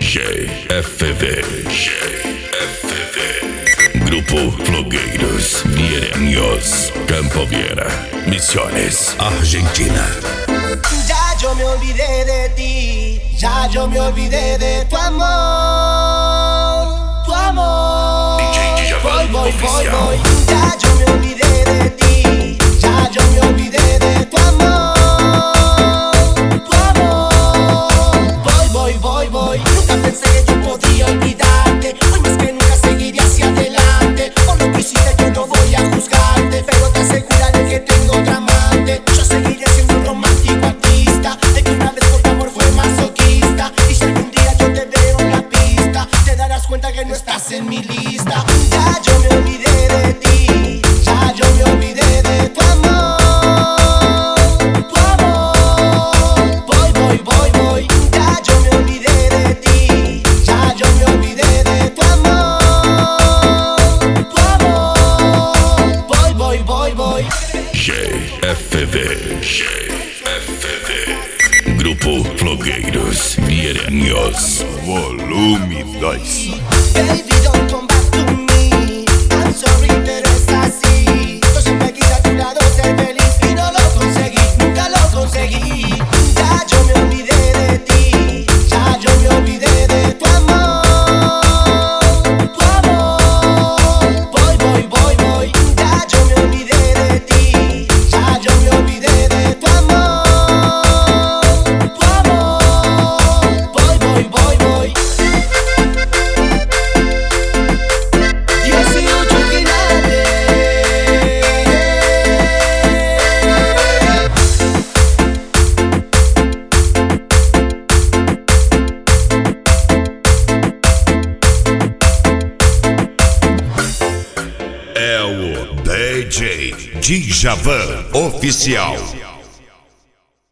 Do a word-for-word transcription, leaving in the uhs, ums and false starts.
G F V, G F V. Grupo Flogueiros Viereños, Campo Viera, Misiones, Argentina. Ya yo me olvidé de ti, ya yo me olvidé de tu amor, tu amor. D J Djavan voy, voy, voy, oficial. voy. Ya yo me olvidé de ti, ya yo me olvidé de tu amor, tu amor. Voy, voy, voy, voy. Nunca pensé que yo podía olvidarte, hoy más que nunca seguiré hacia adelante. Por lo que hiciste yo no voy a juzgarte, pero te aseguraré que tengo otra amante. Yo seguiré siendo un romántico artista, el que una vez por tu amor fue masoquista. Y si algún día yo te veo en la pista, te darás cuenta que no estás en mi lista. Ya yo me olvidé de ti, ya yo me olvidé de tu amor, tu amor. Voy, voy, voy, voy. Ya yo me olvidé de ti, ya yo me olvidé de tu amor, tu amor. Voy, voy, voy, voy. G F V, G F V. Grupo Flogueiros Viereños, volume dois. Baby, don't come back to me. I'm sorry, pero es así. Yo siempre quise a tu lado ser feliz y no lo conseguí, nunca lo conseguí. Ya yo me olvidé de ti, ya yo me olvidé de tu amor, tu amor. Voy, voy, voy, voy. Ya yo me olvidé de ti, ya yo me olvidé de tu amor, tu amor. Voy, voy, voy, voy. dieciocho quilates. É o D J Djavan Oficial.